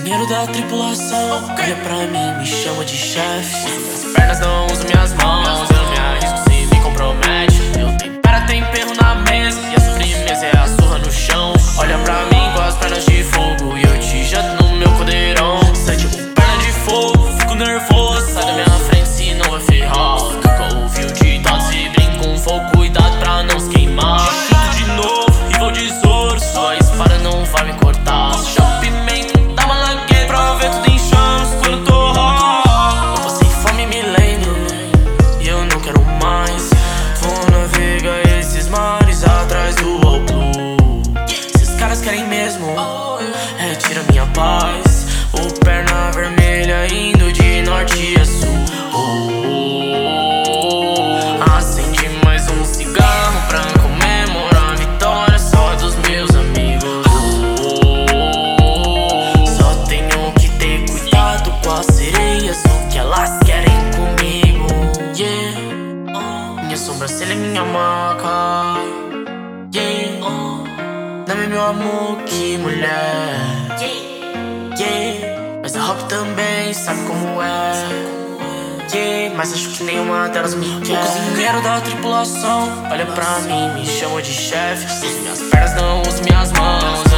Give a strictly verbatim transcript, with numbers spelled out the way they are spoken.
cozinheiro da tripulação. Olha pra mim, me chama de chefe. Uso minhas pernas, não uso minhas mãos. Eu não me arrisco se me compromete. Eu tempero a tempero na mesa e a sobremesa é a surra no chão. Olha pra mim com as pernas de fogo e eu te janto no meu caldeirão. Sai tipo perna de fogo, fico nervoso. Sai da minha frente se não vai ferrar. Nunca ouvi o ditado, se brinca com fogo, cuidado pra não se queimar. Chuto de novo e vou de soro, sua espada não vai me cortar. Joga pimenta, dá uma lagueira pra ver tudo em chamas quando eu tô hot. Eu passei fome, me lembro, e eu não quero mais. Vou navegar esses mares atrás do All Blue. Esses caras querem mesmo, retira minha paz. O perna vermelha indo de norte a sul. Oh, oh, oh. Acende mais um cigarro pra comemorar a vitória só dos meus amigos. Oh, oh, oh. Só tenho que ter cuidado com as sereias, o que elas querem comigo. Yeah, oh. Minha sobrancelha é minha marca. Yeah, oh. Não é meu amor, que mulher. Yeah, mas a Rob também sabe como é. Yeah, mas acho que nenhuma delas me quer. O cozinheiro da tripulação olha pra mim, me chama de chefe. Uso minhas pernas, não uso minhas mãos.